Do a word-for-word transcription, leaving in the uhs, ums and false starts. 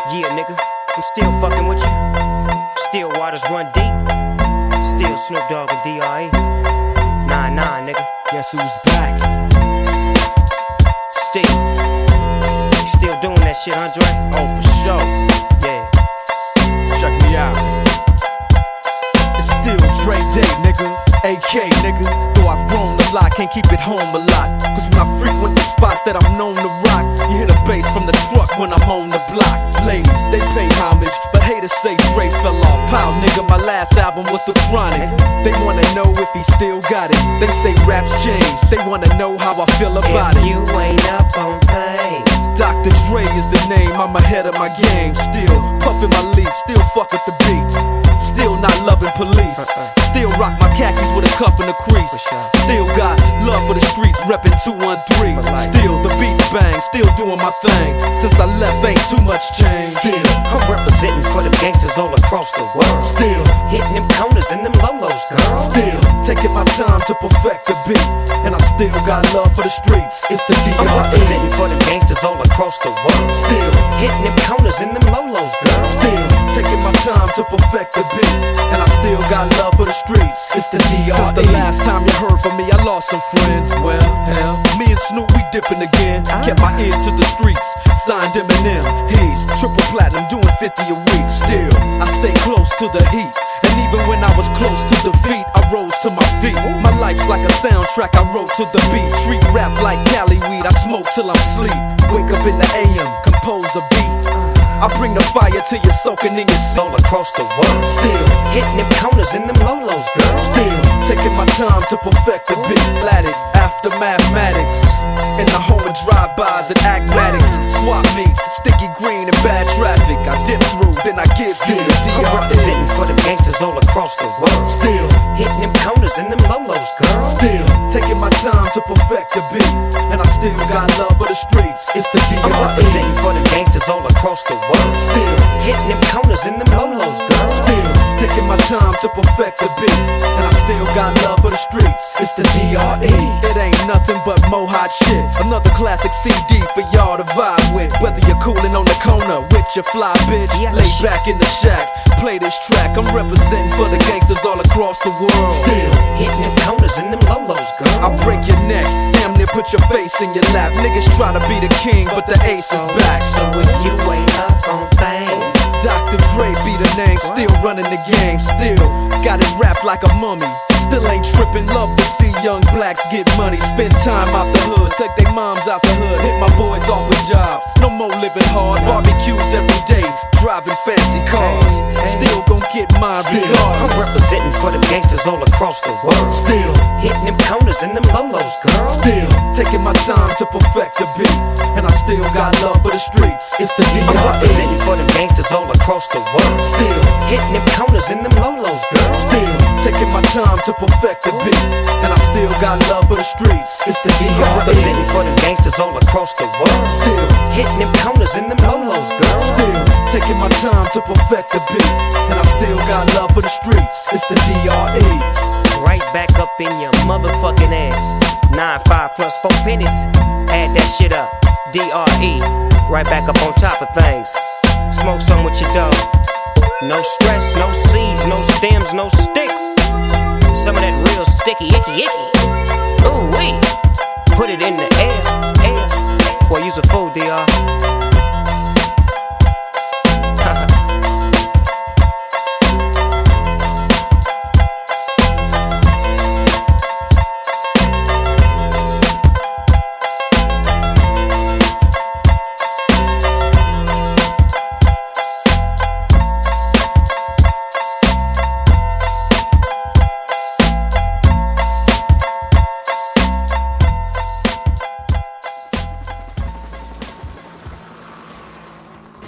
Yeah, nigga, I'm still fucking with you. Still waters run deep. Still Snoop Dogg and D R E. Nah, nah, nigga. Guess who's back? Still. You still doing that shit, Andre? Oh, for sure. Yeah. Check me out. It's still Dre Day, nigga. A K, nigga. Though I've grown a lot, can't keep it home a lot. Cause when I frequent the spots that I'm known to rock, you hear the bass from the truck when I'm on the block. Ladies, they pay homage, but haters say Dre fell off. How, nigga, my last album was The Chronic. They wanna know if he still got it. They say raps change, they wanna know how I feel about if it. You ain't up on things. Doctor Dre is the name, I'm ahead of my game. Still puffin' my leaf, still fuck with the beats. Still not loving police. Still rock my khakis with a cuff and a crease. Still got love for the streets, reppin' two one three. Still the beats bang, still doing my thing. Since I left ain't too much change. Still, I'm representing for them gangsters all across the world. Still hitting them corners and them lolos, girl. Still taking my time to perfect the beat. And I still got love for the streets. It's the D R E. I'm representing for them gangsters all across the world. Still hitting them corners and them lolos, girl. Still taking my time to perfect the beat. And I still got love for the streets. It's the D R E. Since the last time you heard from me, I lost some friends. Well, hell, me and Snoop, we dipping again. Kept my ear to the streets, signed Eminem. He's triple platinum, doing fifty a week. Still, I stay close to the heat. And even when I was close to defeat, I rose to my feet. My life's like a soundtrack, I wrote to the beat. Street rap like Cali weed, I smoke till I'm sleep. Wake up in the A M, compose a beat. I bring the fire till you're soaking in your seat. All across the world. Still hitting them corners and them lolos, girl. Still taking my time to perfect the beat. Lat it after mathematics. In the home of drive-bys and acmatics. Swap meets, sticky green and bad traffic. I dip through, then I give you the D R E. I'm representing for them gangsters all across the world. Still hitting them corners and them lolos, girl. Still taking my time to perfect the beat. And I still got love for the streets. It's the D R E. I'm representing for them gangsters all across the world. Still hitting them corners and them lolos, girl. Still taking my time to perfect the beat. And I still got love for the streets. It's the D R E. It ain't nothing but mo hot shit. Another classic C D for y'all to vibe with. Whether you're coolin' on the corner with your fly bitch, yes. Lay back in the shack, play this track. I'm representing for the gangsters all across the world. Still hitting them corners and them lolos, girl. I'll break your neck, damn near put your face in your lap. Niggas try to be the king, but the ace is back. So if you ain't up on things, Doctor Dre be the name, still running the game. Still got it wrapped like a mummy. Still ain't trippin', love to see young blacks get money. Spend time out the hood, take their moms out the hood. Hit my boys off with jobs, no more living hard. Barbecues every day, driving fancy cars. Still gon' get mine regardless. I'm representing for them gangsters all across the world. Still hitting them corners and them lolos, girl. Still taking my time to perfect the beat. And I still got love for the streets. It's the D R E. I'm representing for them gangsters all across the world. Still hitting them corners and them lolos, girl. Still taking my time to perfect the beat. And I still got love for the streets. It's the D R E. I'm representing for them gangsters all across the world. Still hitting them corners and them lolos, girl. Still taking my time to perfect the beat. And I still got love for the streets. It's the D R E. Right back up in your motherfucking ass. Nine five plus four pennies. Add that shit up. D R E. Right back up on top of things. Smoke some with your dog. No stress, no seeds, no stems, no sticks. Some of that real sticky, icky, icky. Ooh wee. Put it in the air, air. Boy, you's a fool, D R